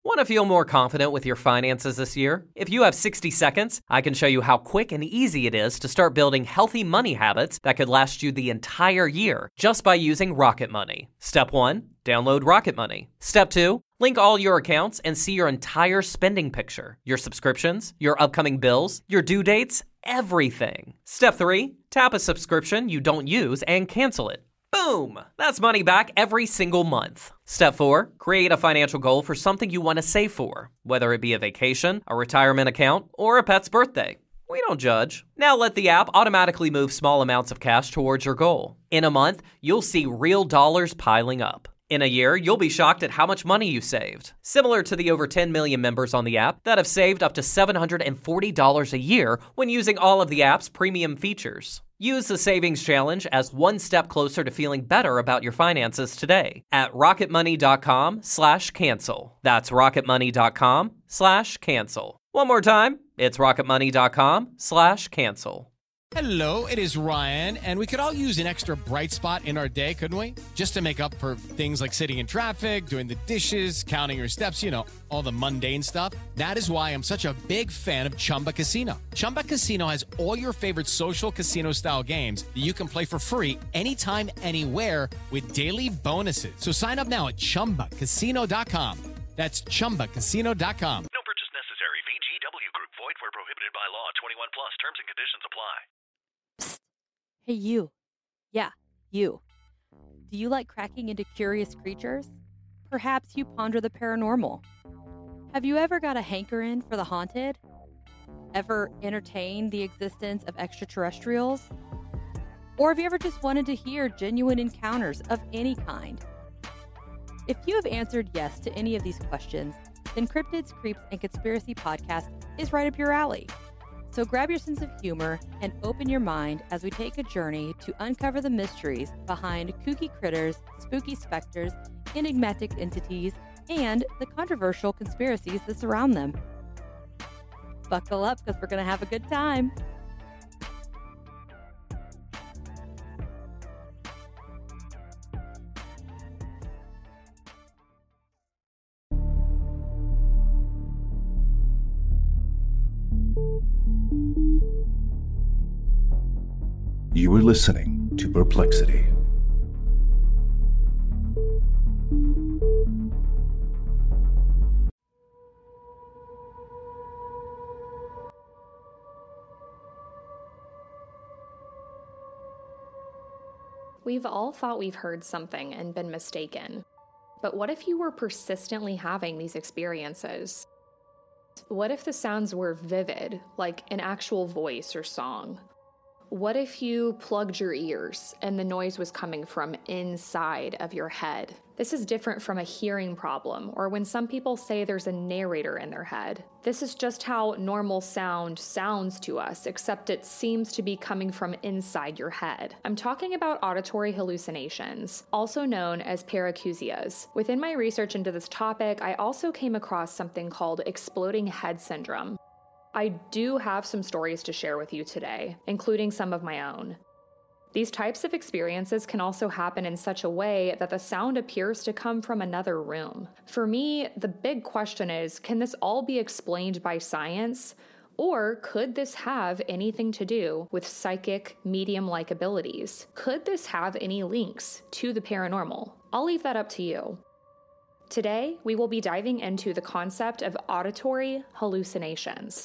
Want to feel more confident with your finances this year? If you have 60 seconds, I can show you how quick and easy it is to start building healthy money habits that could last you the entire year just by using Rocket Money. Step 1, download Rocket Money. Step 2, link all your accounts and see your entire spending picture, your subscriptions, your upcoming bills, your due dates, everything. Step 3, tap a subscription you don't use and cancel it. Boom! That's money back every single month. Step 4, create a financial goal for something you want to save for, whether it be a vacation, a retirement account, or a pet's birthday. We don't judge. Now let the app automatically move small amounts of cash towards your goal. In a month, you'll see real dollars piling up. In a year, you'll be shocked at how much money you saved. Similar to the over 10 million members on the app that have saved up to $740 a year when using all of the app's premium features. Use the Savings Challenge as one step closer to feeling better about your finances today at rocketmoney.com/cancel. That's rocketmoney.com/cancel. One more time, it's rocketmoney.com/cancel. Hello, it is Ryan, and we could all use an extra bright spot in our day, couldn't we? Just to make up for things like sitting in traffic, doing the dishes, counting your steps, all the mundane stuff. That is why I'm such a big fan of Chumba Casino. Chumba Casino has all your favorite social casino-style games that you can play for free anytime, anywhere with daily bonuses. So sign up now at ChumbaCasino.com. That's ChumbaCasino.com. No purchase necessary. VGW Group. Void where prohibited by law. 21 plus. Terms and conditions apply. Hey, you. Yeah, you. Do you like cracking into curious creatures? Perhaps you ponder the paranormal. Have you ever got a hankering for the haunted? Ever entertained the existence of extraterrestrials? Or have you ever just wanted to hear genuine encounters of any kind? If you have answered yes to any of these questions, then Cryptids, Creeps, and Conspiracy Podcast is right up your alley. So grab your sense of humor and open your mind as we take a journey to uncover the mysteries behind kooky critters, spooky specters, enigmatic entities, and the controversial conspiracies that surround them. Buckle up because we're going to have a good time. You are listening to Perplexity. We've all thought we've heard something and been mistaken. But what if you were persistently having these experiences? What if the sounds were vivid, like an actual voice or song? What if you plugged your ears and the noise was coming from inside of your head? This is different from a hearing problem, or when some people say there's a narrator in their head. This is just how normal sound sounds to us, except it seems to be coming from inside your head. I'm talking about auditory hallucinations, also known as paracousias. Within my research into this topic, I also came across something called exploding head syndrome. I do have some stories to share with you today, including some of my own. These types of experiences can also happen in such a way that the sound appears to come from another room. For me, the big question is, can this all be explained by science? Or could this have anything to do with psychic, medium-like abilities? Could this have any links to the paranormal? I'll leave that up to you. Today, we will be diving into the concept of auditory hallucinations.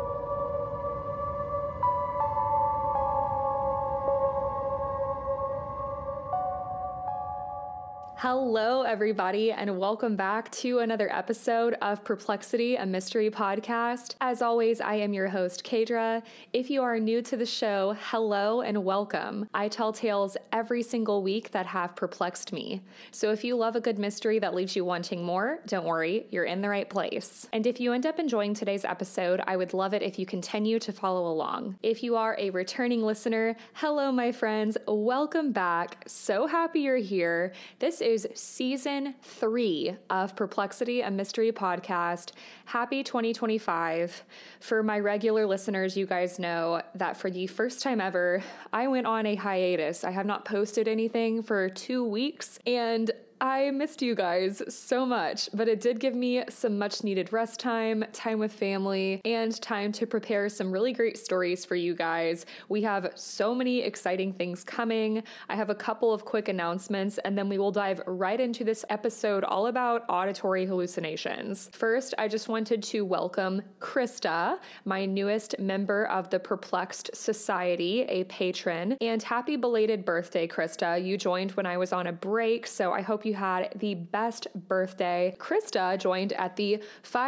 Hello, everybody, and welcome back to another episode of Perplexity, a mystery podcast. As always, I am your host, Kadra. If you are new to the show, hello and welcome. I tell tales every single week that have perplexed me. So if you love a good mystery that leaves you wanting more, don't worry, you're in the right place. And if you end up enjoying today's episode, I would love it if you continue to follow along. If you are a returning listener, hello, my friends, welcome back. So happy you're here. This is season 3 of Perplexity, a mystery podcast. Happy 2025. For my regular listeners, you guys know that for the first time ever, I went on a hiatus. I have not posted anything for 2 weeks, and I missed you guys so much, but it did give me some much needed rest time, time with family, and time to prepare some really great stories for you guys. We have so many exciting things coming. I have a couple of quick announcements, and then we will dive right into this episode all about auditory hallucinations. First, I just wanted to welcome Krista, my newest member of the Perplexed Society, a patron, and happy belated birthday, Krista. You joined when I was on a break, so I hope you had the best birthday. Krista joined at the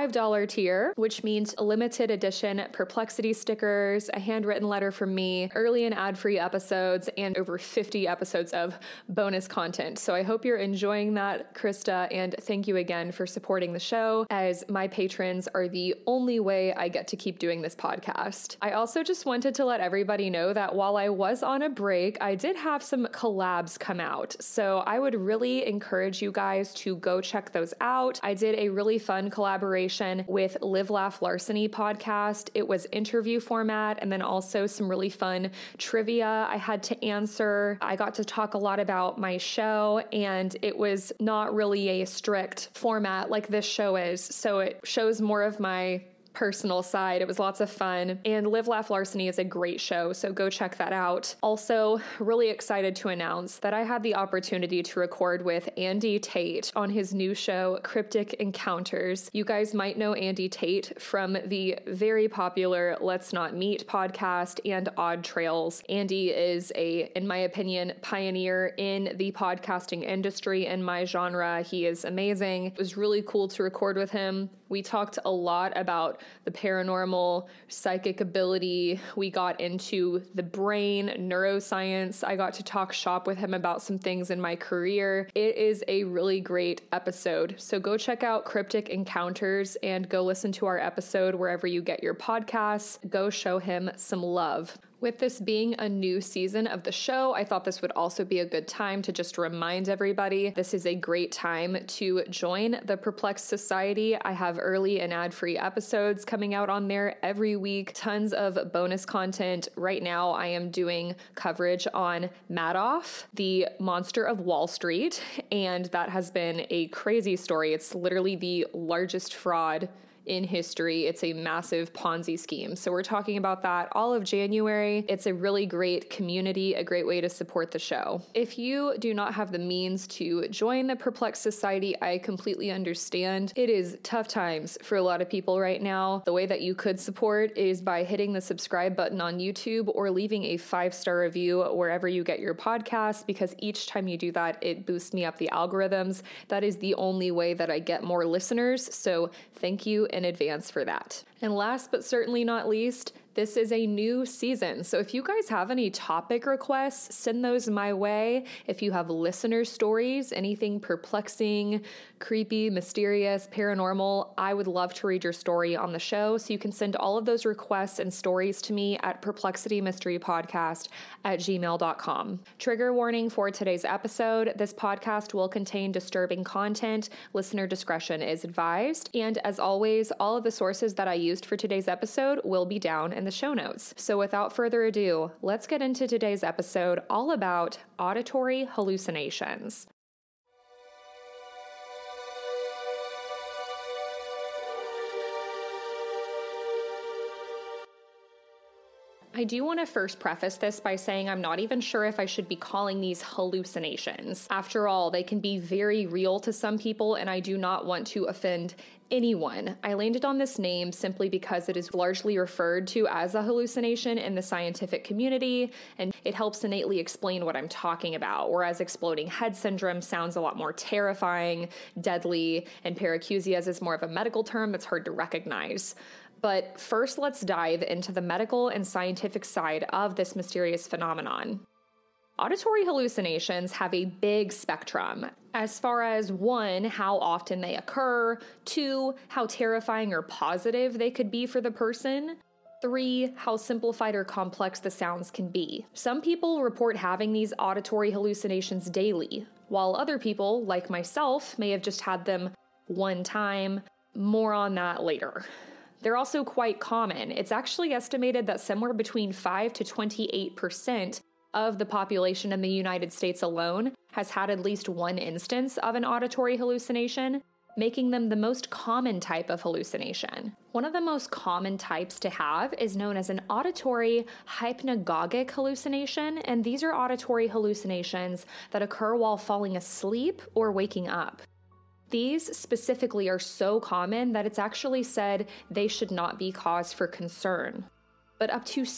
$5 tier, which means limited edition Perplexity stickers, a handwritten letter from me, early and ad-free episodes, and over 50 episodes of bonus content. So I hope you're enjoying that, Krista, and thank you again for supporting the show, as my patrons are the only way I get to keep doing this podcast. I also just wanted to let everybody know that while I was on a break, I did have some collabs come out. So I would really encourage you guys to go check those out. I did a really fun collaboration with Live Laugh Larceny podcast. It was interview format and then also some really fun trivia I had to answer. I got to talk a lot about my show, and it was not really a strict format like this show is. So it shows more of my personal side. It was lots of fun, and Live Laugh Larceny is a great show, so go check that out. Also, really excited to announce that I had the opportunity to record with Andy Tate on his new show, Cryptic Encounters. You guys might know Andy Tate from the very popular Let's Not Meet podcast and Odd Trails. Andy is in my opinion, pioneer in the podcasting industry in my genre. He is amazing. It was really cool to record with him. We talked a lot about the paranormal, psychic ability. We got into the brain, neuroscience. I got to talk shop with him about some things in my career. It is a really great episode. So go check out Cryptic Encounters and go listen to our episode wherever you get your podcasts. Go show him some love. With this being a new season of the show, I thought this would also be a good time to just remind everybody this is a great time to join the Perplexed Society. I have early and ad-free episodes coming out on there every week, tons of bonus content. Right now, I am doing coverage on Madoff, the monster of Wall Street, and that has been a crazy story. It's literally the largest fraud in history. It's a massive Ponzi scheme. So we're talking about that all of January. It's a really great community, a great way to support the show. If you do not have the means to join the Perplexed Society, I completely understand. It is tough times for a lot of people right now. The way that you could support is by hitting the subscribe button on YouTube or leaving a 5-star review wherever you get your podcasts, because each time you do that, it boosts me up the algorithms. That is the only way that I get more listeners. So thank you in advance for that. And last but certainly not least, this is a new season. So if you guys have any topic requests, send those my way. If you have listener stories, anything perplexing, creepy, mysterious, paranormal, I would love to read your story on the show. So you can send all of those requests and stories to me at perplexitymysterypodcast@gmail.com. Trigger warning for today's episode. This podcast will contain disturbing content. Listener discretion is advised. And as always, all of the sources that I used for today's episode will be down in the show notes. So without further ado, let's get into today's episode all about auditory hallucinations. I do want to first preface this by saying I'm not even sure if I should be calling these hallucinations. After all, they can be very real to some people, and I do not want to offend anyone. I landed on this name simply because it is largely referred to as a hallucination in the scientific community, and it helps innately explain what I'm talking about, whereas exploding head syndrome sounds a lot more terrifying, deadly, and paracelsus is more of a medical term that's hard to recognize. But first, let's dive into the medical and scientific side of this mysterious phenomenon. Auditory hallucinations have a big spectrum as far as 1, how often they occur, 2, how terrifying or positive they could be for the person, 3, how simplified or complex the sounds can be. Some people report having these auditory hallucinations daily, while other people, like myself, may have just had them one time. More on that later. They're also quite common. It's actually estimated that somewhere between 5 to 28% of the population in the United States alone has had at least one instance of an auditory hallucination, making them the most common type of hallucination. One of the most common types to have is known as an auditory hypnagogic hallucination, and these are auditory hallucinations that occur while falling asleep or waking up. These specifically are so common that it's actually said they should not be cause for concern. But up to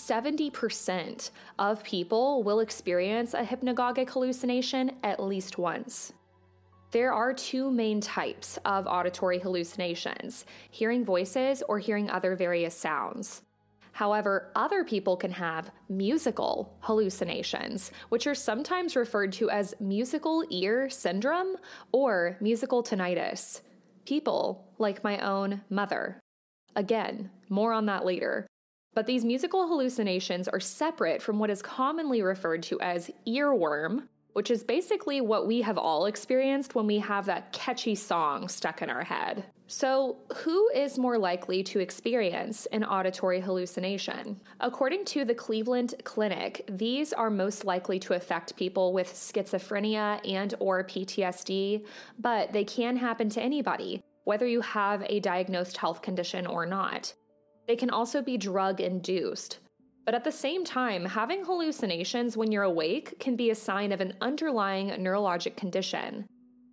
70% of people will experience a hypnagogic hallucination at least once. There are two main types of auditory hallucinations: hearing voices or hearing other various sounds. However, other people can have musical hallucinations, which are sometimes referred to as musical ear syndrome or musical tinnitus. People like my own mother. Again, more on that later. But these musical hallucinations are separate from what is commonly referred to as earworm, which is basically what we have all experienced when we have that catchy song stuck in our head. So, who is more likely to experience an auditory hallucination? According to the Cleveland Clinic, these are most likely to affect people with schizophrenia and/or PTSD, but they can happen to anybody, whether you have a diagnosed health condition or not. They can also be drug-induced. But at the same time, having hallucinations when you're awake can be a sign of an underlying neurologic condition.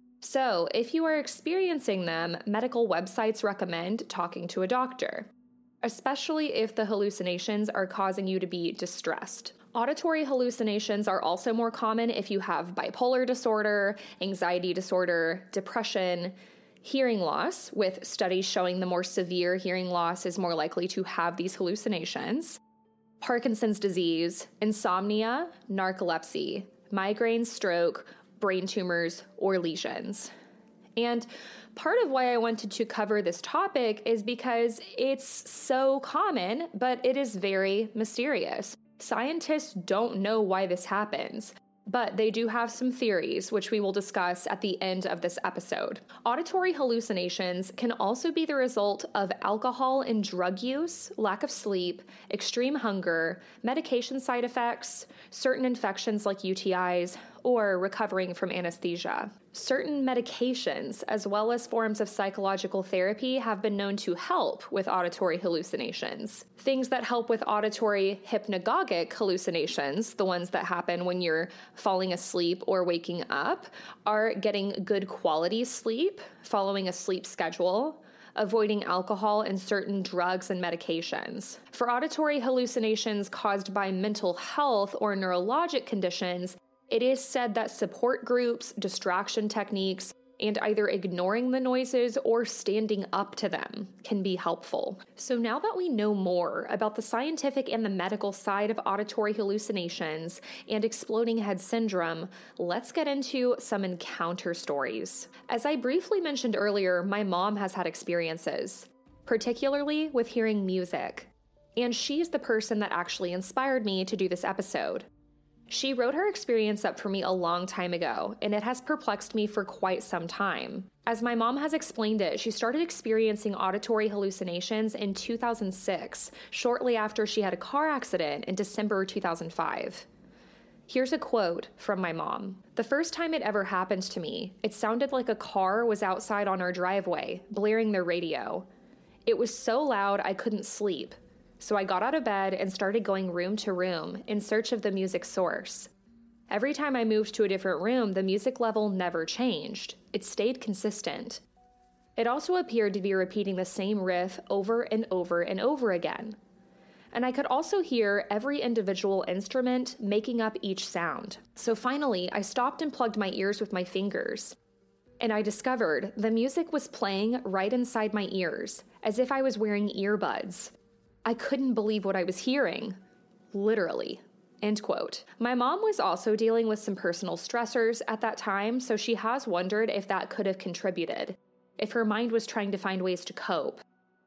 So, if you are experiencing them, medical websites recommend talking to a doctor, especially if the hallucinations are causing you to be distressed. Auditory hallucinations are also more common if you have bipolar disorder, anxiety disorder, depression, hearing loss, with studies showing the more severe hearing loss is more likely to have these hallucinations, Parkinson's disease, insomnia, narcolepsy, migraine, stroke, brain tumors, or lesions. And part of why I wanted to cover this topic is because it's so common, but it is very mysterious. Scientists don't know why this happens, but they do have some theories, which we will discuss at the end of this episode. Auditory hallucinations can also be the result of alcohol and drug use, lack of sleep, extreme hunger, medication side effects, certain infections like UTIs, or recovering from anesthesia. Certain medications, as well as forms of psychological therapy, have been known to help with auditory hallucinations. Things that help with auditory hypnagogic hallucinations, the ones that happen when you're falling asleep or waking up, are getting good quality sleep, following a sleep schedule, avoiding alcohol and certain drugs and medications. For auditory hallucinations caused by mental health or neurologic conditions, it is said that support groups, distraction techniques, and either ignoring the noises or standing up to them can be helpful. So now that we know more about the scientific and the medical side of auditory hallucinations and exploding head syndrome, let's get into some encounter stories. As I briefly mentioned earlier, my mom has had experiences, particularly with hearing music, and she's the person that actually inspired me to do this episode. She wrote her experience up for me a long time ago, and it has perplexed me for quite some time. As my mom has explained it, she started experiencing auditory hallucinations in 2006, shortly after she had a car accident in December 2005. Here's a quote from my mom. "The first time it ever happened to me, it sounded like a car was outside on our driveway, blaring their radio. It was so loud I couldn't sleep. So I got out of bed and started going room to room in search of the music source. Every time I moved to a different room, the music level never changed. It stayed consistent. It also appeared to be repeating the same riff over and over and over again. And I could also hear every individual instrument making up each sound. So finally, I stopped and plugged my ears with my fingers. And I discovered the music was playing right inside my ears, as if I was wearing earbuds. I couldn't believe what I was hearing. Literally." End quote. My mom was also dealing with some personal stressors at that time, so she has wondered if that could have contributed, if her mind was trying to find ways to cope.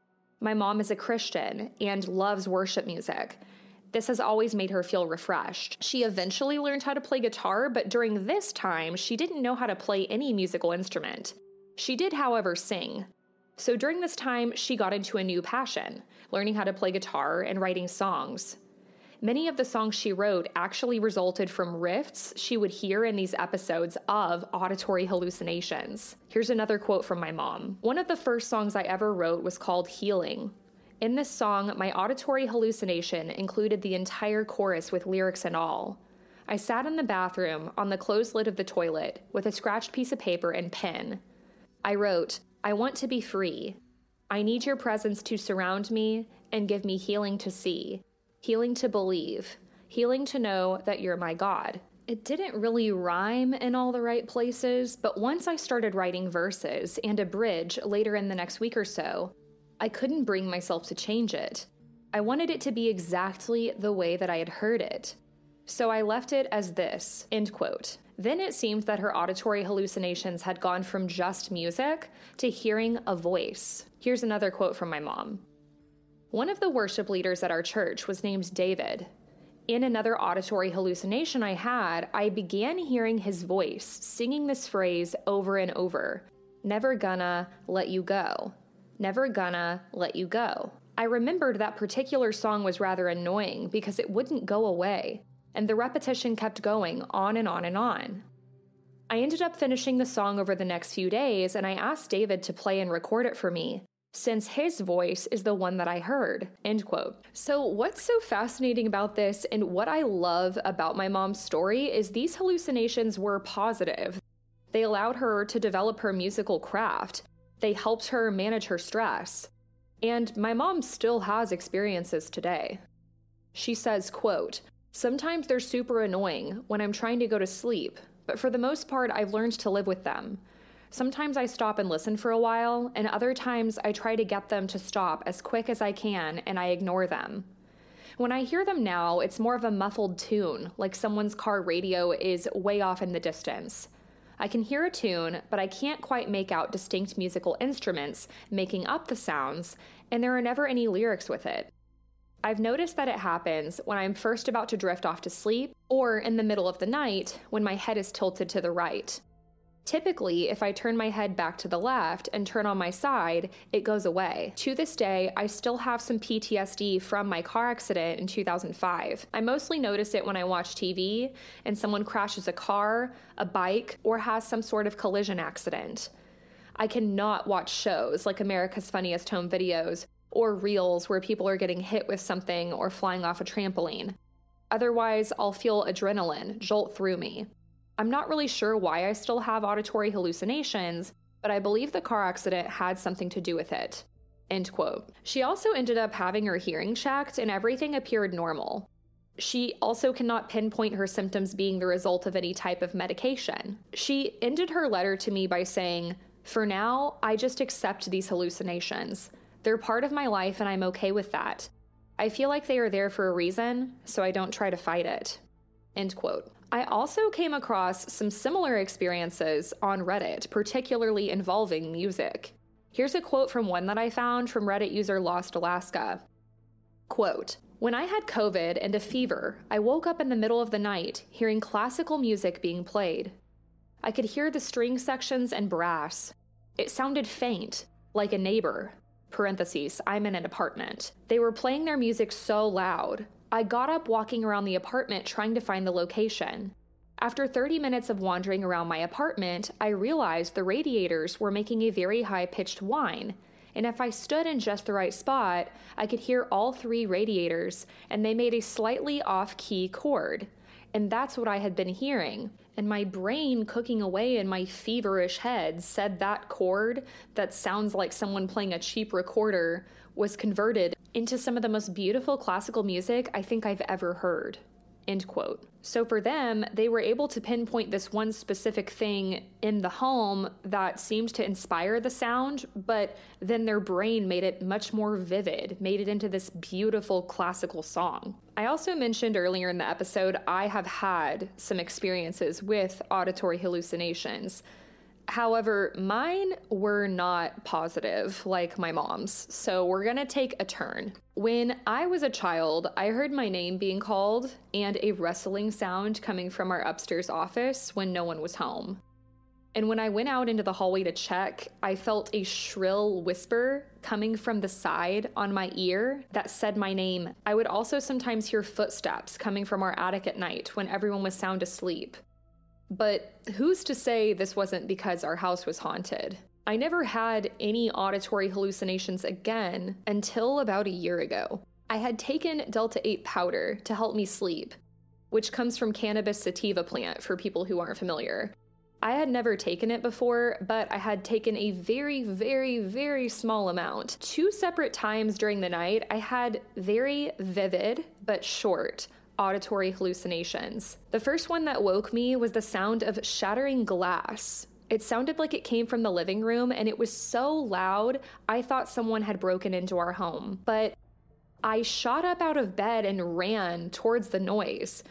My mom is a Christian and loves worship music. This has always made her feel refreshed. She eventually learned how to play guitar, but during this time, she didn't know how to play any musical instrument. She did, however, sing. So during this time, she got into a new passion, learning how to play guitar and writing songs. Many of the songs she wrote actually resulted from riffs she would hear in these episodes of auditory hallucinations. Here's another quote from my mom. One of the first songs I ever wrote was called Healing. In this song, my auditory hallucination included the entire chorus with lyrics and all. I sat in the bathroom on the closed lid of the toilet with a scratched piece of paper and pen. I wrote, I want to be free. I need your presence to surround me and give me healing to see, healing to believe, healing to know that you're my God. It didn't really rhyme in all the right places, but once I started writing verses and a bridge later in the next week or so, I couldn't bring myself to change it. I wanted it to be exactly the way that I had heard it. So I left it as this, end quote. Then it seemed that her auditory hallucinations had gone from just music to hearing a voice. Here's another quote from my mom. One of the worship leaders at our church was named David. In another auditory hallucination I had, I began hearing his voice singing this phrase over and over. Never gonna let you go. Never gonna let you go. I remembered that particular song was rather annoying because it wouldn't go away, and the repetition kept going on and on and on. I ended up finishing the song over the next few days, and I asked David to play and record it for me, since his voice is the one that I heard, end quote. So what's so fascinating about this and what I love about my mom's story is these hallucinations were positive. They allowed her to develop her musical craft. They helped her manage her stress. And my mom still has experiences today. She says, quote, sometimes they're super annoying when I'm trying to go to sleep, but for the most part, I've learned to live with them. Sometimes I stop and listen for a while, and other times I try to get them to stop as quick as I can, and I ignore them. When I hear them now, it's more of a muffled tune, like someone's car radio is way off in the distance. I can hear a tune, but I can't quite make out distinct musical instruments making up the sounds, and there are never any lyrics with it. I've noticed that it happens when I'm first about to drift off to sleep, or in the middle of the night when my head is tilted to the right. Typically, if I turn my head back to the left and turn on my side, it goes away. To this day, I still have some PTSD from my car accident in 2005. I mostly notice it when I watch TV and someone crashes a car, a bike, or has some sort of collision accident. I cannot watch shows like America's Funniest Home Videos or reels where people are getting hit with something or flying off a trampoline. Otherwise, I'll feel adrenaline jolt through me. I'm not really sure why I still have auditory hallucinations, but I believe the car accident had something to do with it. End quote. She also ended up having her hearing checked and everything appeared normal. She also cannot pinpoint her symptoms being the result of any type of medication. She ended her letter to me by saying, "For now, I just accept these hallucinations. They're part of my life and I'm okay with that. I feel like they are there for a reason, so I don't try to fight it." End quote. I also came across some similar experiences on Reddit, particularly involving music. Here's a quote from one that I found from Reddit user Lost Alaska. Quote, when I had COVID and a fever, I woke up in the middle of the night hearing classical music being played. I could hear the string sections and brass. It sounded faint, like a neighbor. Parentheses, I'm in an apartment. They were playing their music so loud. I got up walking around the apartment trying to find the location. After 30 minutes of wandering around my apartment, I realized the radiators were making a very high-pitched whine, and if I stood in just the right spot, I could hear all 3 radiators, and they made a slightly off-key chord. And that's what I had been hearing. And my brain cooking away in my feverish head said that chord that sounds like someone playing a cheap recorder was converted into some of the most beautiful classical music I think I've ever heard. End quote. So for them, they were able to pinpoint this one specific thing in the home that seemed to inspire the sound, but then their brain made it much more vivid, made it into this beautiful classical song. I also mentioned earlier in the episode, I have had some experiences with auditory hallucinations. However, mine were not positive like my mom's, so we're gonna take a turn. When I was a child, I heard my name being called and a rustling sound coming from our upstairs office when no one was home. And when I went out into the hallway to check, I felt a shrill whisper coming from the side on my ear that said my name. I would also sometimes hear footsteps coming from our attic at night when everyone was sound asleep. But who's to say this wasn't because our house was haunted? I never had any auditory hallucinations again until about a year ago. I had taken Delta 8 powder to help me sleep, which comes from cannabis sativa plant for people who aren't familiar. I had never taken it before, but I had taken a very, very, very small amount. 2 separate times during the night, I had very vivid but short auditory hallucinations. The first one that woke me was the sound of shattering glass. It sounded like it came from the living room, and it was so loud, I thought someone had broken into our home. But I shot up out of bed and ran towards the noise.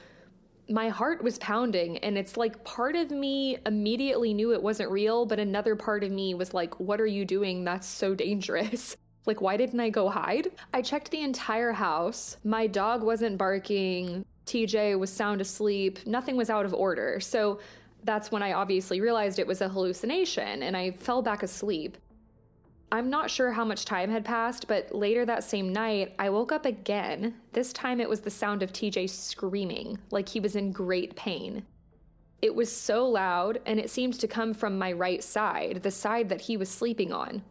My heart was pounding, and it's like part of me immediately knew it wasn't real, but another part of me was like, what are you doing? That's so dangerous. Like, why didn't I go hide? I checked the entire house. My dog wasn't barking. TJ was sound asleep. Nothing was out of order. So that's when I obviously realized it was a hallucination, and I fell back asleep. I'm not sure how much time had passed, but later that same night, I woke up again. This time it was the sound of TJ screaming, like he was in great pain. It was so loud, and it seemed to come from my right side, the side that he was sleeping on.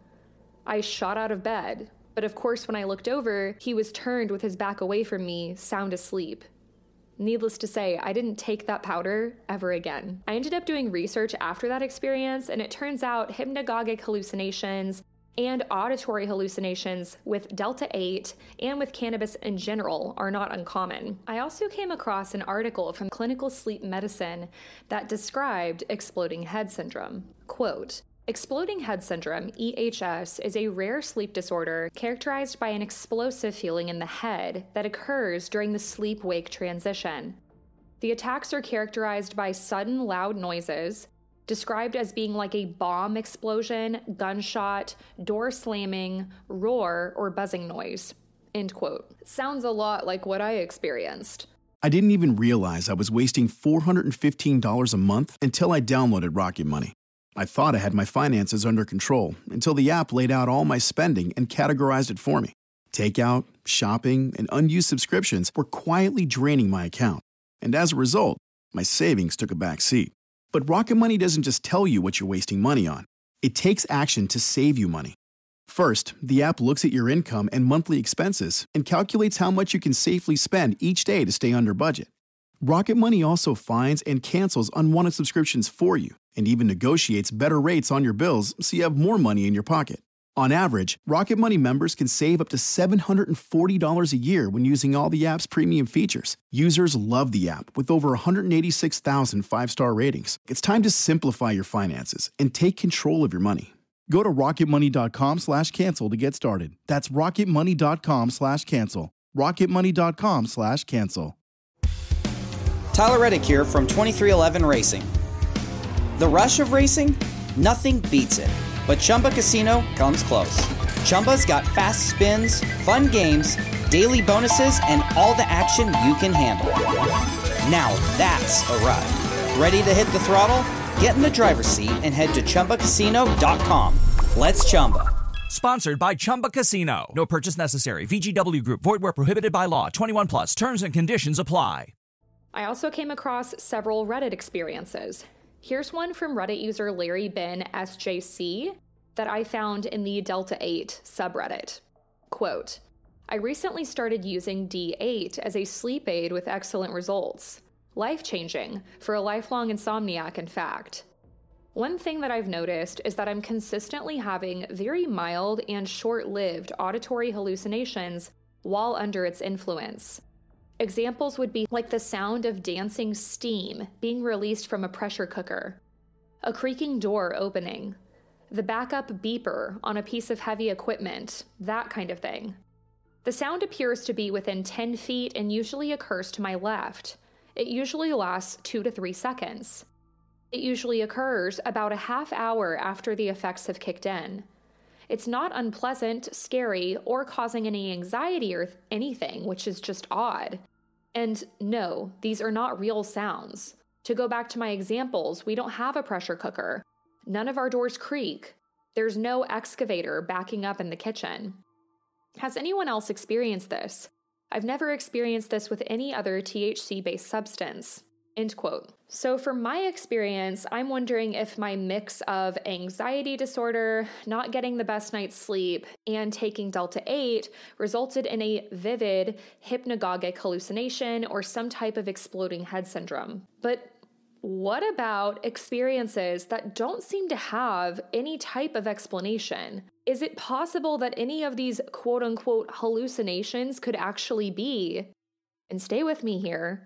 I shot out of bed, but of course when I looked over, he was turned with his back away from me, sound asleep. Needless to say, I didn't take that powder ever again. I ended up doing research after that experience, and it turns out hypnagogic hallucinations and auditory hallucinations with Delta 8 and with cannabis in general are not uncommon. I also came across an article from Clinical Sleep Medicine that described exploding head syndrome. Quote, exploding head syndrome, EHS, is a rare sleep disorder characterized by an explosive feeling in the head that occurs during the sleep-wake transition. The attacks are characterized by sudden loud noises, described as being like a bomb explosion, gunshot, door slamming, roar, or buzzing noise. End quote. Sounds a lot like what I experienced. I didn't even realize I was wasting $415 a month until I downloaded Rocket Money. I thought I had my finances under control until the app laid out all my spending and categorized it for me. Takeout, shopping, and unused subscriptions were quietly draining my account. And as a result, my savings took a back seat. But Rocket Money doesn't just tell you what you're wasting money on. It takes action to save you money. First, the app looks at your income and monthly expenses and calculates how much you can safely spend each day to stay under budget. Rocket Money also finds and cancels unwanted subscriptions for you and even negotiates better rates on your bills so you have more money in your pocket. On average, Rocket Money members can save up to $740 a year when using all the app's premium features. Users love the app with over 186,000 five-star ratings. It's time to simplify your finances and take control of your money. Go to rocketmoney.com/cancel to get started. That's rocketmoney.com/cancel. rocketmoney.com/cancel. Tyler Reddick here from 2311 Racing. The rush of racing? Nothing beats it. But Chumba Casino comes close. Chumba's got fast spins, fun games, daily bonuses, and all the action you can handle. Now that's a ride. Ready to hit the throttle? Get in the driver's seat and head to ChumbaCasino.com. Let's Chumba. Sponsored by Chumba Casino. No purchase necessary. VGW Group. Void where prohibited by law. 21 plus. Terms and conditions apply. I also came across several Reddit experiences. Here's one from Reddit user Larry Bin SJC that I found in the Delta 8 subreddit. Quote, I recently started using D8 as a sleep aid with excellent results. Life-changing for a lifelong insomniac, in fact. One thing that I've noticed is that I'm consistently having very mild and short-lived auditory hallucinations while under its influence. Examples would be like the sound of dancing steam being released from a pressure cooker, a creaking door opening, the backup beeper on a piece of heavy equipment, that kind of thing. The sound appears to be within 10 feet and usually occurs to my left. It usually lasts 2 to 3 seconds. It usually occurs about a half hour after the effects have kicked in. It's not unpleasant, scary, or causing any anxiety or anything, which is just odd. And no, these are not real sounds. To go back to my examples, we don't have a pressure cooker. None of our doors creak. There's no excavator backing up in the kitchen. Has anyone else experienced this? I've never experienced this with any other THC-based substance. End quote. So from my experience, I'm wondering if my mix of anxiety disorder, not getting the best night's sleep, and taking Delta-8 resulted in a vivid hypnagogic hallucination or some type of exploding head syndrome. But what about experiences that don't seem to have any type of explanation? Is it possible that any of these quote-unquote hallucinations could actually be, and stay with me here,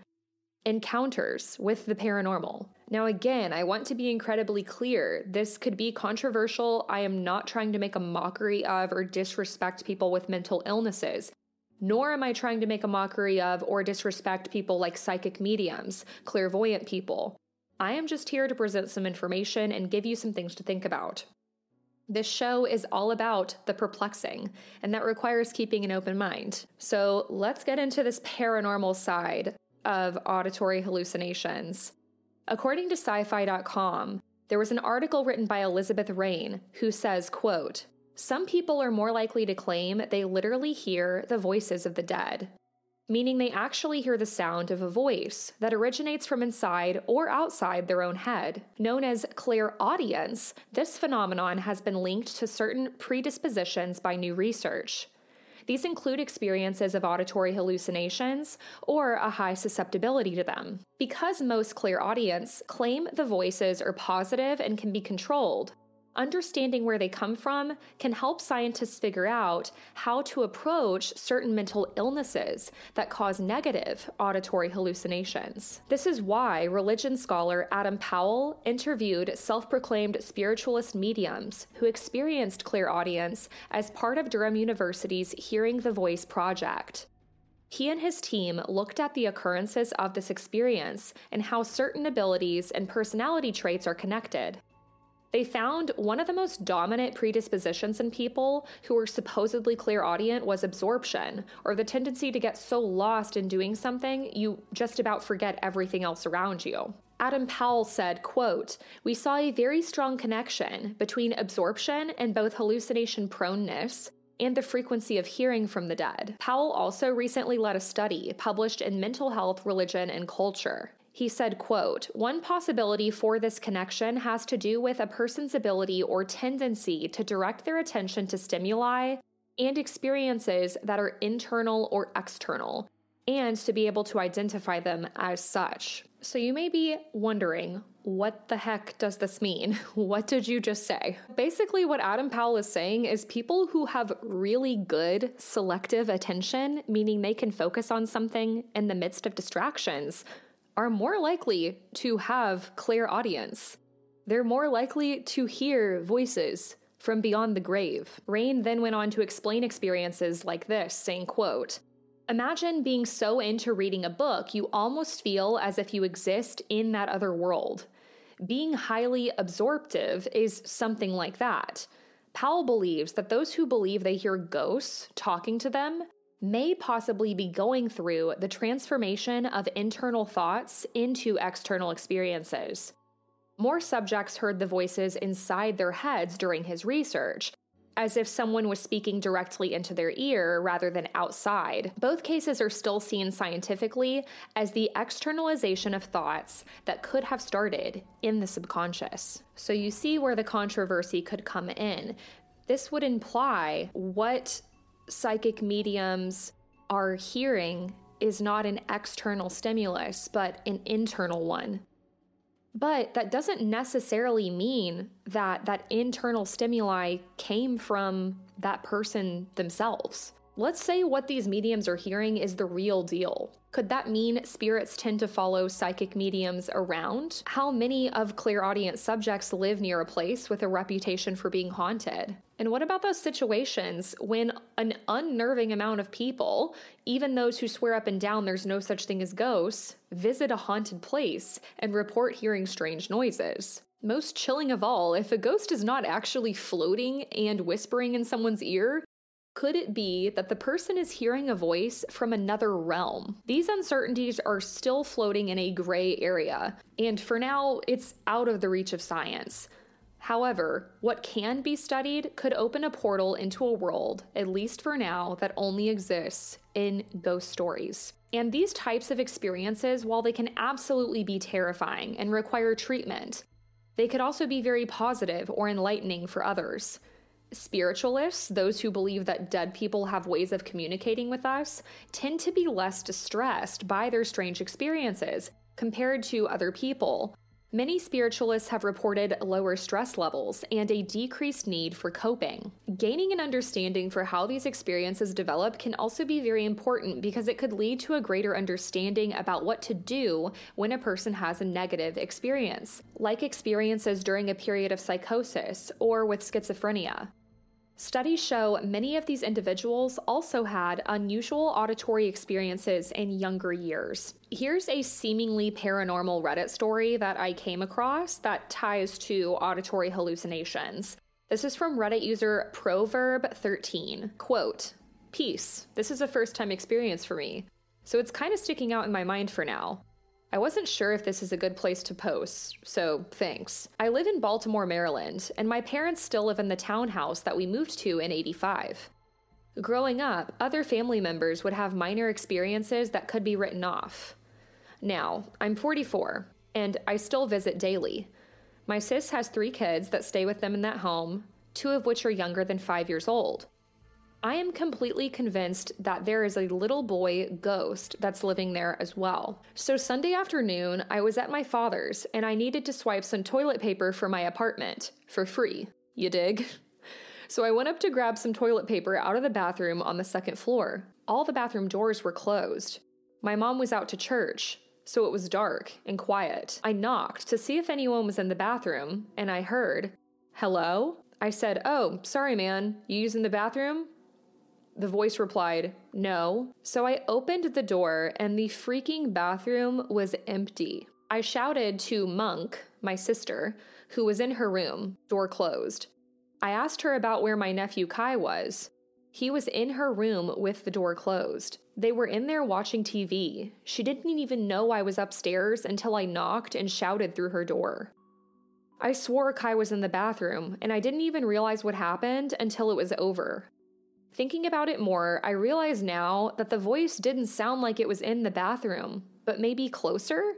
encounters with the paranormal? Now again, I want to be incredibly clear. This could be controversial. I am not trying to make a mockery of or disrespect people with mental illnesses. Nor am I trying to make a mockery of or disrespect people like psychic mediums, clairvoyant people. I am just here to present some information and give you some things to think about. This show is all about the perplexing, and that requires keeping an open mind. So let's get into this paranormal side of auditory hallucinations. According to sci-fi.com, there was an article written by Elizabeth Rain who says, quote, "Some people are more likely to claim they literally hear the voices of the dead," meaning they actually hear the sound of a voice that originates from inside or outside their own head. Known as clairaudience, this phenomenon has been linked to certain predispositions by new research. These include experiences of auditory hallucinations or a high susceptibility to them. Because most clairaudients claim the voices are positive and can be controlled, understanding where they come from can help scientists figure out how to approach certain mental illnesses that cause negative auditory hallucinations. This is why religion scholar Adam Powell interviewed self-proclaimed spiritualist mediums who experienced clairaudience as part of Durham University's Hearing the Voice project. He and his team looked at the occurrences of this experience and how certain abilities and personality traits are connected. They found one of the most dominant predispositions in people who were supposedly clairaudient was absorption, or the tendency to get so lost in doing something you just about forget everything else around you. Adam Powell said, quote, "We saw a very strong connection between absorption and both hallucination proneness and the frequency of hearing from the dead." Powell also recently led a study published in Mental Health, Religion, and Culture. He said, quote, "One possibility for this connection has to do with a person's ability or tendency to direct their attention to stimuli and experiences that are internal or external, and to be able to identify them as such." So you may be wondering, what the heck does this mean? What did you just say? Basically, what Adam Powell is saying is people who have really good selective attention, meaning they can focus on something in the midst of distractions, are more likely to have clairaudience. They're more likely to hear voices from beyond the grave. Rain then went on to explain experiences like this, saying, quote, "Imagine being so into reading a book you almost feel as if you exist in that other world. Being highly absorptive is something like that. Powell believes that those who believe they hear ghosts talking to them may possibly be going through the transformation of internal thoughts into external experiences. More subjects heard the voices inside their heads during his research, as if someone was speaking directly into their ear rather than outside. Both cases are still seen scientifically as the externalization of thoughts that could have started in the subconscious." So you see where the controversy could come in. This would imply what psychic mediums are hearing is not an external stimulus, but an internal one. But that doesn't necessarily mean that that internal stimuli came from that person themselves. Let's say what these mediums are hearing is the real deal. Could that mean spirits tend to follow psychic mediums around? How many of clairaudient subjects live near a place with a reputation for being haunted? And what about those situations when an unnerving amount of people, even those who swear up and down there's no such thing as ghosts, visit a haunted place and report hearing strange noises? Most chilling of all, if a ghost is not actually floating and whispering in someone's ear, could it be that the person is hearing a voice from another realm? These uncertainties are still floating in a gray area, and for now, it's out of the reach of science. However, what can be studied could open a portal into a world, at least for now, that only exists in ghost stories. And these types of experiences, while they can absolutely be terrifying and require treatment, they could also be very positive or enlightening for others. Spiritualists, those who believe that dead people have ways of communicating with us, tend to be less distressed by their strange experiences compared to other people. Many spiritualists have reported lower stress levels and a decreased need for coping. Gaining an understanding for how these experiences develop can also be very important because it could lead to a greater understanding about what to do when a person has a negative experience, like experiences during a period of psychosis or with schizophrenia. Studies show many of these individuals also had unusual auditory experiences in younger years. Here's a seemingly paranormal Reddit story that I came across that ties to auditory hallucinations. This is from Reddit user Proverb13. Quote, "Peace. This is a first-time experience for me, so it's kind of sticking out in my mind for now. I wasn't sure if this is a good place to post, so thanks. I live in Baltimore, Maryland, and my parents still live in the townhouse that we moved to in '85. Growing up, other family members would have minor experiences that could be written off. Now, I'm 44, and I still visit daily. My sis has 3 kids that stay with them in that home, 2 of which are younger than 5 years old. I am completely convinced that there is a little boy ghost that's living there as well. So Sunday afternoon, I was at my father's and I needed to swipe some toilet paper for my apartment for free. You dig? So I went up to grab some toilet paper out of the bathroom on the 2nd floor. All the bathroom doors were closed. My mom was out to church, so it was dark and quiet. I knocked to see if anyone was in the bathroom, and I heard, 'Hello?' I said, 'Oh, sorry man, you using the bathroom?' The voice replied, 'No.' So I opened the door and the freaking bathroom was empty. I shouted to Monk, my sister, who was in her room, door closed. I asked her about where my nephew Kai was. He was in her room with the door closed. They were in there watching TV. She didn't even know I was upstairs until I knocked and shouted through her door. I swore Kai was in the bathroom, and I didn't even realize what happened until it was over. Thinking about it more, I realize now that the voice didn't sound like it was in the bathroom, but maybe closer?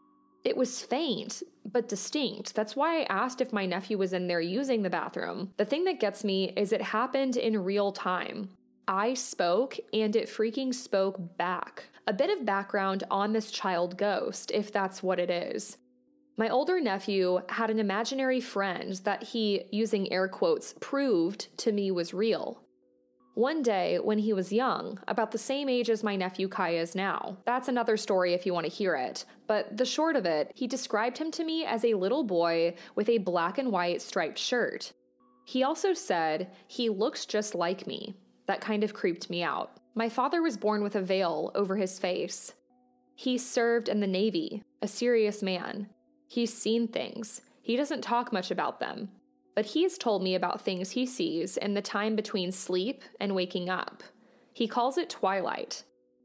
It was faint, but distinct. That's why I asked if my nephew was in there using the bathroom. The thing that gets me is it happened in real time. I spoke, and it freaking spoke back. A bit of background on this child ghost, if that's what it is. My older nephew had an imaginary friend that he, using air quotes, proved to me was real. One day, when he was young, about the same age as my nephew Kai is now. That's another story if you want to hear it. But the short of it, he described him to me as a little boy with a black and white striped shirt. He also said, he looks just like me. That kind of creeped me out. My father was born with a veil over his face. He served in the Navy, a serious man. He's seen things. He doesn't talk much about them. But he's told me about things he sees in the time between sleep and waking up. He calls it twilight.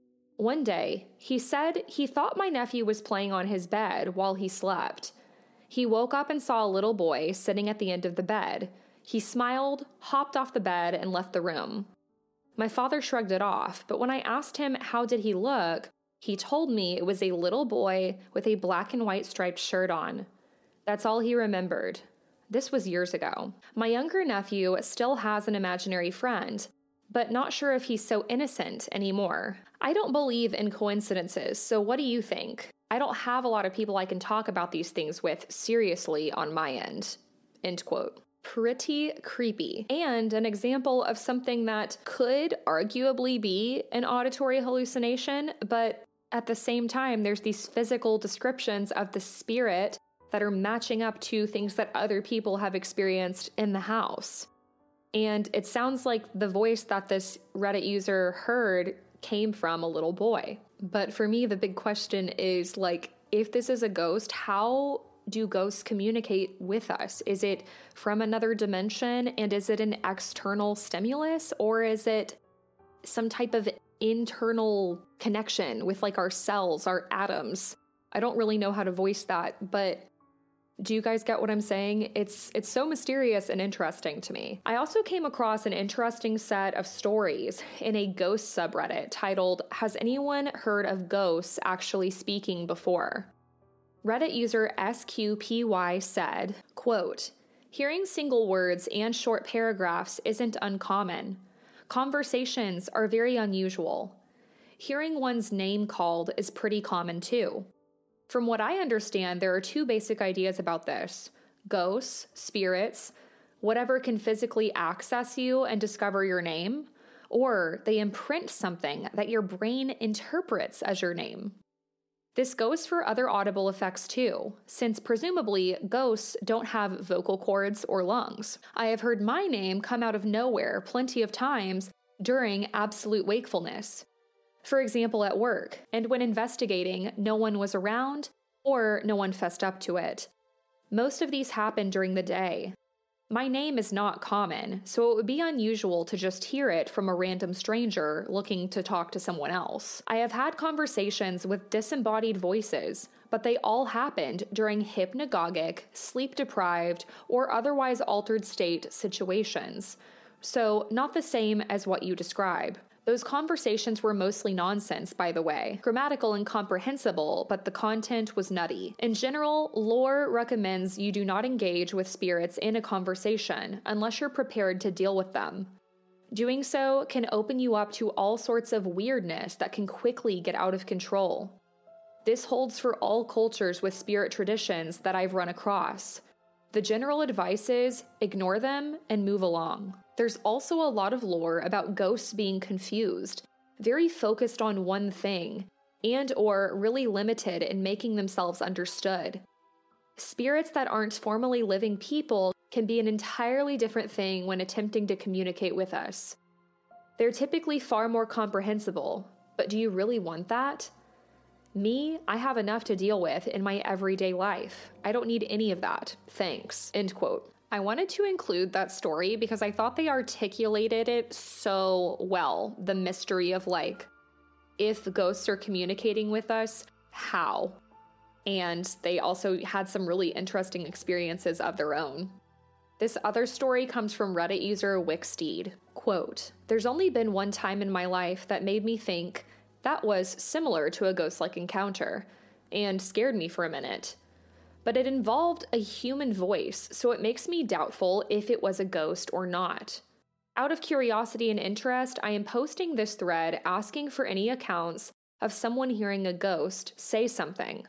One day, he said he thought my nephew was playing on his bed while he slept. He woke up and saw a little boy sitting at the end of the bed. He smiled, hopped off the bed, and left the room. My father shrugged it off, but when I asked him how did he look, he told me it was a little boy with a black and white striped shirt on. That's all he remembered. This was years ago. My younger nephew still has an imaginary friend, but not sure if he's so innocent anymore. I don't believe in coincidences, so what do you think? I don't have a lot of people I can talk about these things with seriously on my end." End quote. Pretty creepy, and an example of something that could arguably be an auditory hallucination, but at the same time, there's these physical descriptions of the spirit that are matching up to things that other people have experienced in the house. And it sounds like the voice that this Reddit user heard came from a little boy. But for me, the big question is, like, if this is a ghost, how do ghosts communicate with us? Is it from another dimension, and is it an external stimulus, or is it some type of internal connection with, like, our cells, our atoms? I don't really know how to voice that, but Do you guys get what I'm saying? It's so mysterious and interesting to me. I also came across an interesting set of stories in a ghost subreddit titled, "Has anyone heard of ghosts actually speaking before?" Reddit user SQPY said, quote, "Hearing single words and short paragraphs isn't uncommon. Conversations are very unusual. Hearing one's name called is pretty common too. From what I understand, there are two basic ideas about this: ghosts, spirits, whatever can physically access you and discover your name, or they imprint something that your brain interprets as your name. This goes for other audible effects too, since presumably ghosts don't have vocal cords or lungs. I have heard my name come out of nowhere plenty of times during absolute wakefulness. For example, at work, and when investigating, no one was around or no one fessed up to it. Most of these happen during the day. My name is not common, so it would be unusual to just hear it from a random stranger looking to talk to someone else. I have had conversations with disembodied voices, but they all happened during hypnagogic, sleep-deprived, or otherwise altered state situations. So, not the same as what you describe. Those conversations were mostly nonsense, by the way. Grammatical and comprehensible, but the content was nutty. In general, lore recommends you do not engage with spirits in a conversation unless you're prepared to deal with them. Doing so can open you up to all sorts of weirdness that can quickly get out of control. This holds for all cultures with spirit traditions that I've run across. The general advice is ignore them and move along. There's also a lot of lore about ghosts being confused, very focused on one thing, and or really limited in making themselves understood. Spirits that aren't formally living people can be an entirely different thing when attempting to communicate with us. They're typically far more comprehensible, but do you really want that? Me, I have enough to deal with in my everyday life. I don't need any of that. Thanks." End quote. I wanted to include that story because I thought they articulated it so well. The mystery of if ghosts are communicating with us, how? And they also had some really interesting experiences of their own. This other story comes from Reddit user Wicksteed. Quote, "There's only been one time in my life that made me think that was similar to a ghost-like encounter, and scared me for a minute. But it involved a human voice, so it makes me doubtful if it was a ghost or not. Out of curiosity and interest, I am posting this thread asking for any accounts of someone hearing a ghost say something.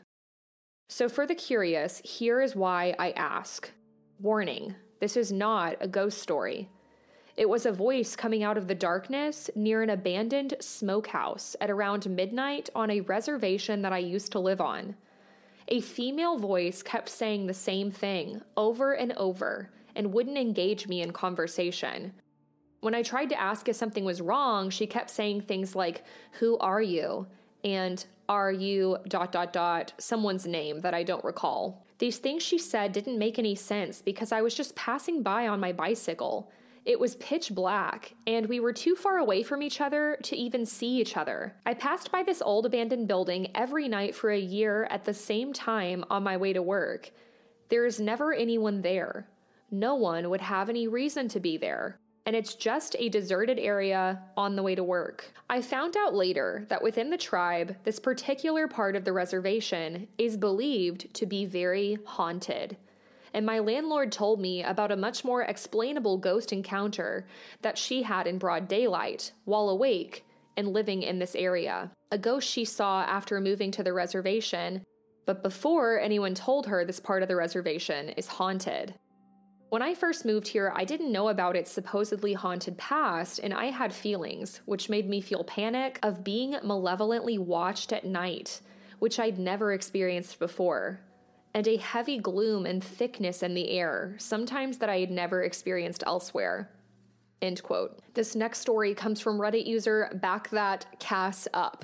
So for the curious, here is why I ask. Warning, this is not a ghost story. It was a voice coming out of the darkness near an abandoned smokehouse at around midnight on a reservation that I used to live on. A female voice kept saying the same thing over and over and wouldn't engage me in conversation. When I tried to ask if something was wrong, she kept saying things like, 'Who are you?' and 'Are you ... someone's name that I don't recall. These things she said didn't make any sense because I was just passing by on my bicycle. It was pitch black, and we were too far away from each other to even see each other. I passed by this old abandoned building every night for a year at the same time on my way to work. There is never anyone there. No one would have any reason to be there. And it's just a deserted area on the way to work. I found out later that within the tribe, this particular part of the reservation is believed to be very haunted. And my landlord told me about a much more explainable ghost encounter that she had in broad daylight, while awake and living in this area. A ghost she saw after moving to the reservation, but before anyone told her this part of the reservation is haunted. When I first moved here, I didn't know about its supposedly haunted past, and I had feelings, which made me feel panic of being malevolently watched at night, which I'd never experienced before. And a heavy gloom and thickness in the air, sometimes that I had never experienced elsewhere." End quote. This next story comes from Reddit user BackThatCassUp.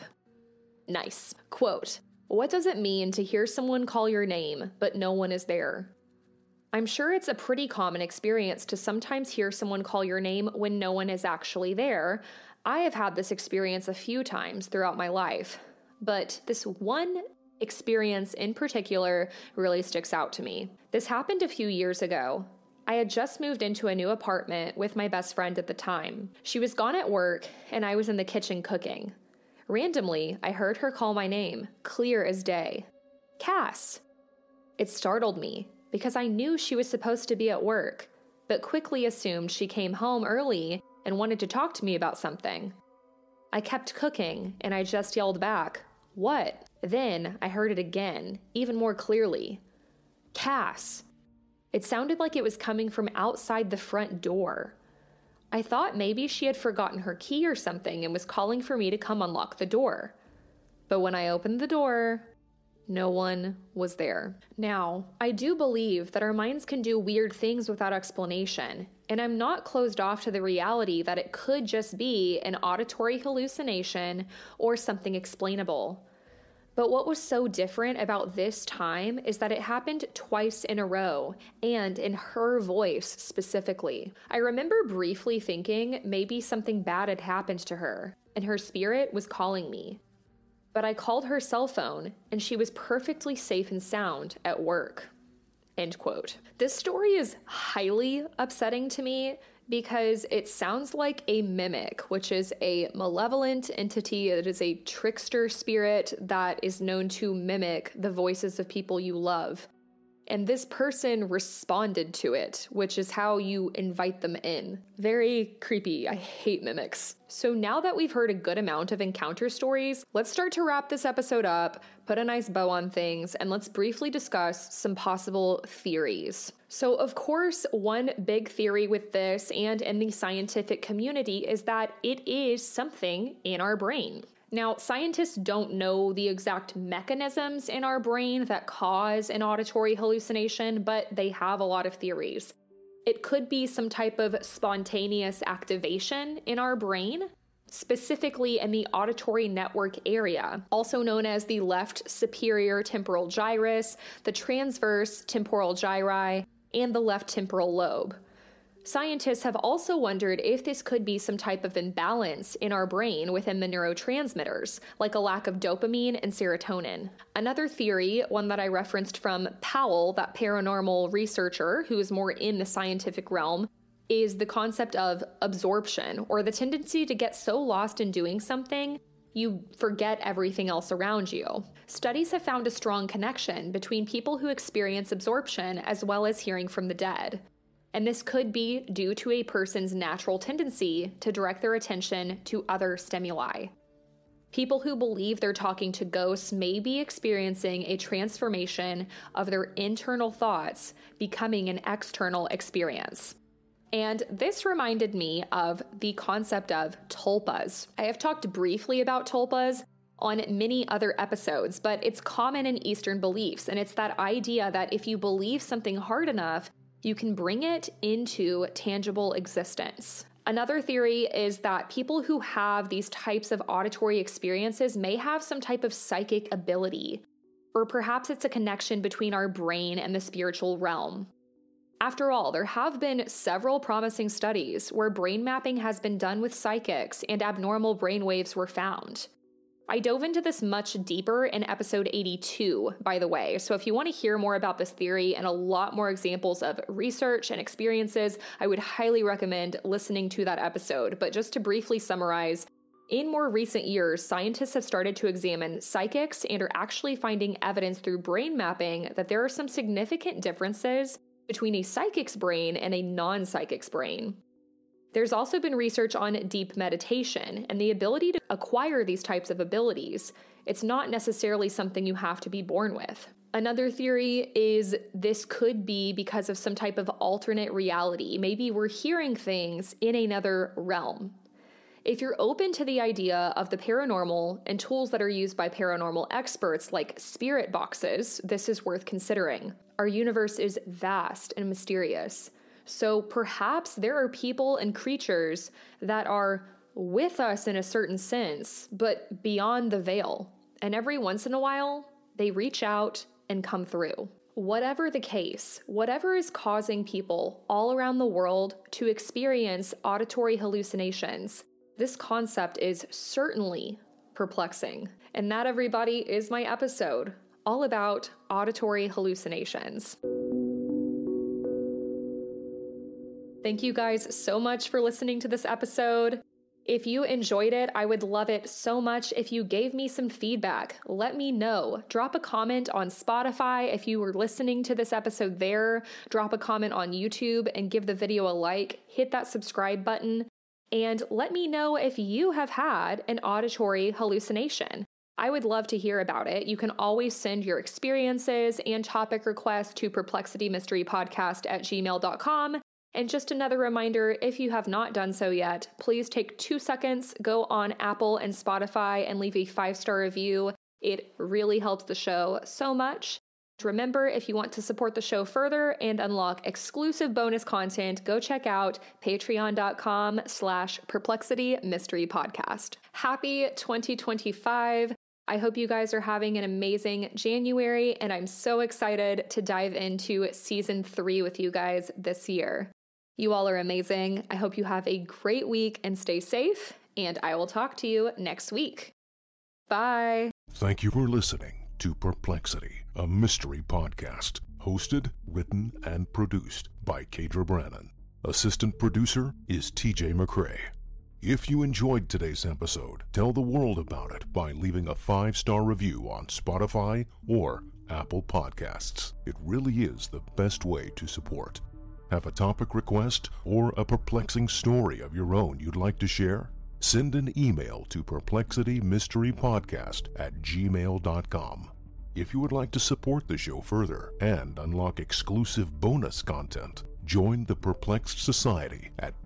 Nice. Quote, "What does it mean to hear someone call your name, but no one is there? I'm sure it's a pretty common experience to sometimes hear someone call your name when no one is actually there. I have had this experience a few times throughout my life, but this one experience in particular really sticks out to me. This happened a few years ago. I had just moved into a new apartment with my best friend at the time. She was gone at work, and I was in the kitchen cooking. Randomly, I heard her call my name, clear as day. Cass. It startled me because I knew she was supposed to be at work, but quickly assumed she came home early and wanted to talk to me about something. I kept cooking, and I just yelled back, "What?" Then I heard it again, even more clearly. Cass. It sounded like it was coming from outside the front door. I thought maybe she had forgotten her key or something and was calling for me to come unlock the door. But when I opened the door, no one was there. Now, I do believe that our minds can do weird things without explanation, and I'm not closed off to the reality that it could just be an auditory hallucination or something explainable. But what was so different about this time is that it happened twice in a row, and in her voice specifically. I remember briefly thinking maybe something bad had happened to her, and her spirit was calling me. But I called her cell phone, and she was perfectly safe and sound at work. End quote. This story is highly upsetting to me because it sounds like a mimic, which is a malevolent entity. It is a trickster spirit that is known to mimic the voices of people you love. And this person responded to it, which is how you invite them in. Very creepy. I hate mimics. So now that we've heard a good amount of encounter stories, let's start to wrap this episode up, put a nice bow on things, and let's briefly discuss some possible theories. So of course, one big theory with this and in the scientific community is that it is something in our brain. Now, scientists don't know the exact mechanisms in our brain that cause an auditory hallucination, but they have a lot of theories. It could be some type of spontaneous activation in our brain, specifically in the auditory network area, also known as the left superior temporal gyrus, the transverse temporal gyri, and the left temporal lobe. Scientists have also wondered if this could be some type of imbalance in our brain within the neurotransmitters, like a lack of dopamine and serotonin. Another theory, one that I referenced from Powell, that paranormal researcher who is more in the scientific realm, is the concept of absorption, or the tendency to get so lost in doing something you forget everything else around you. Studies have found a strong connection between people who experience absorption as well as hearing from the dead. And this could be due to a person's natural tendency to direct their attention to other stimuli. People who believe they're talking to ghosts may be experiencing a transformation of their internal thoughts becoming an external experience. And this reminded me of the concept of tulpas. I have talked briefly about tulpas on many other episodes, but it's common in Eastern beliefs, and it's that idea that if you believe something hard enough, you can bring it into tangible existence. Another theory is that people who have these types of auditory experiences may have some type of psychic ability, or perhaps it's a connection between our brain and the spiritual realm. After all, there have been several promising studies where brain mapping has been done with psychics and abnormal brain waves were found. I dove into this much deeper in episode 82, by the way, so if you want to hear more about this theory and a lot more examples of research and experiences, I would highly recommend listening to that episode. But just to briefly summarize, in more recent years, scientists have started to examine psychics and are actually finding evidence through brain mapping that there are some significant differences between a psychic's brain and a non-psychic's brain. There's also been research on deep meditation and the ability to acquire these types of abilities. It's not necessarily something you have to be born with. Another theory is this could be because of some type of alternate reality. Maybe we're hearing things in another realm. If you're open to the idea of the paranormal and tools that are used by paranormal experts like spirit boxes, this is worth considering. Our universe is vast and mysterious. So perhaps there are people and creatures that are with us in a certain sense, but beyond the veil. And every once in a while, they reach out and come through. Whatever the case, whatever is causing people all around the world to experience auditory hallucinations, this concept is certainly perplexing. And that, everybody, is my episode. all about auditory hallucinations. Thank you guys so much for listening to this episode. If you enjoyed it, I would love it so much if you gave me some feedback. Let me know. Drop a comment on Spotify if you were listening to this episode there. Drop a comment on YouTube and give the video a like. Hit that subscribe button. And let me know if you have had an auditory hallucination. I would love to hear about it. You can always send your experiences and topic requests to perplexitymysterypodcast@gmail.com. And just another reminder, if you have not done so yet, please take 2 seconds, go on Apple and Spotify and leave a 5-star review. It really helps the show so much. Remember, if you want to support the show further and unlock exclusive bonus content, go check out patreon.com/perplexitymysterypodcast. Happy 2025. I hope you guys are having an amazing January, and I'm so excited to dive into season 3 with you guys this year. You all are amazing. I hope you have a great week and stay safe, and I will talk to you next week. Bye. Thank you for listening to Perplexity, a mystery podcast, hosted, written, and produced by Kadra Brannon. Assistant producer is TJ McCrae. If you enjoyed today's episode, tell the world about it by leaving a 5-star review on Spotify or Apple Podcasts. It really is the best way to support. Have a topic request or a perplexing story of your own you'd like to share? Send an email to perplexitymysterypodcast@gmail.com. If you would like to support the show further and unlock exclusive bonus content, join the Perplexed Society at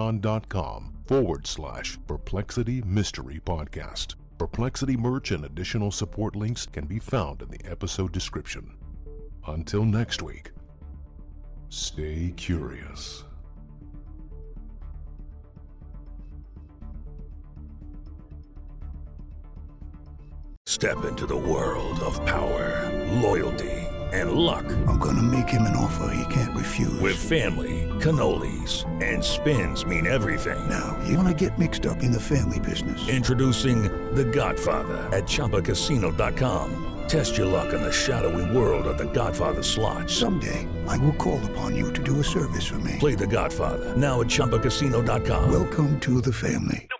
patreon.com/Perplexity Mystery Podcast. Perplexity merch and additional support links can be found in the episode description. Until next week, stay curious. Step into the world of power, loyalty, and luck. I'm gonna make him an offer he can't refuse. With family, cannolis, and spins mean everything. Now, you wanna get mixed up in the family business. Introducing The Godfather at ChumbaCasino.com. Test your luck in the shadowy world of The Godfather slot. Someday, I will call upon you to do a service for me. Play The Godfather now at ChumbaCasino.com. Welcome to the family. No